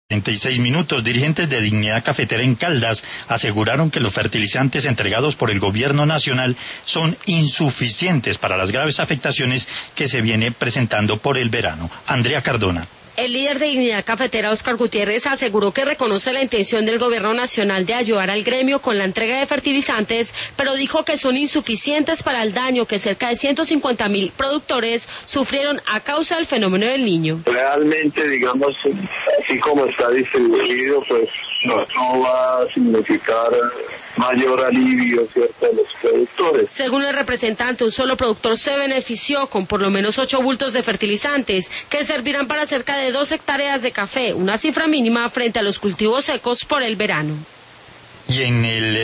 36 minutos, dirigentes de Dignidad Cafetera en Caldas aseguraron que los fertilizantes entregados por el gobierno nacional son insuficientes para las graves afectaciones que se viene presentando por el verano. Andrea Cardona. El líder de Dignidad Cafetera, Óscar Gutiérrez, aseguró que reconoce la intención del gobierno nacional de ayudar al gremio con la entrega de fertilizantes, pero dijo que son insuficientes para el daño que cerca de 150.000 productores sufrieron a causa del fenómeno del Niño. Realmente, digamos, así como está distribuido, pues no va a significar mayor alivio, ¿cierto?, a los productores. Según el representante, un solo productor se benefició con por lo menos 8 bultos de fertilizantes que servirán para cerca de 2 hectáreas de café, una cifra mínima frente a los cultivos secos por el verano. Y en el